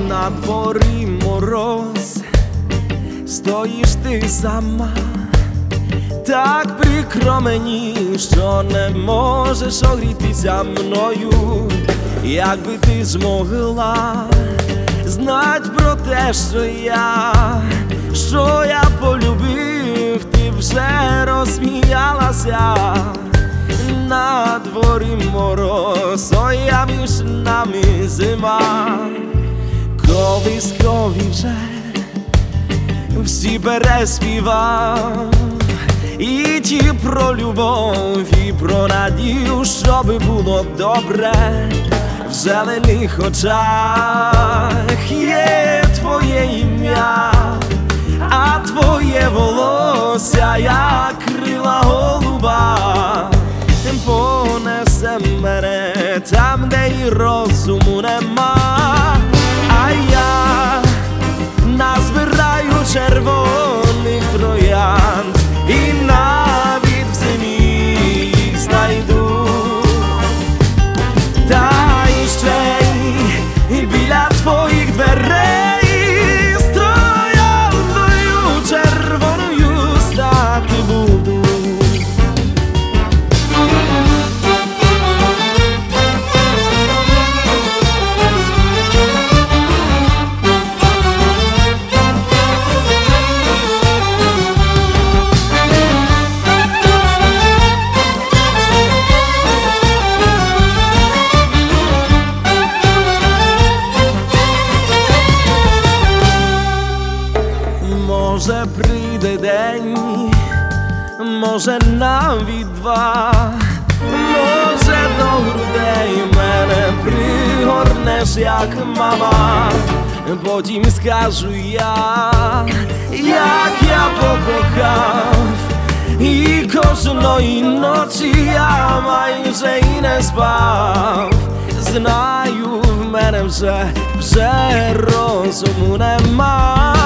на дворі мороз, стоїш ти сама, так прикро мені, що не можеш огрітися мною. Якби ти змогла знать про те, що я полюбив, ти вже розсміялася. На дворі мороз, ой, а між нами зима. Колискові вже всі переспівав, і ті про любов, і про надію, щоби було добре. В зелених очах є твоє ім'я, а твоє волосся, як крила голуба, понесе мене там, де й розуму нема. А я назбираю червоних троянд, і навіть в зимі їх знайду. Та іще й біля твоїх дверей з трояндою червоною стати буду. Може прийде день, може навіть два, може до грудей мене пригорнеш, як мама. Потім скажу як я покохав, і кожної ночі я майже й не спав. Знаю, в мене вже розуму нема.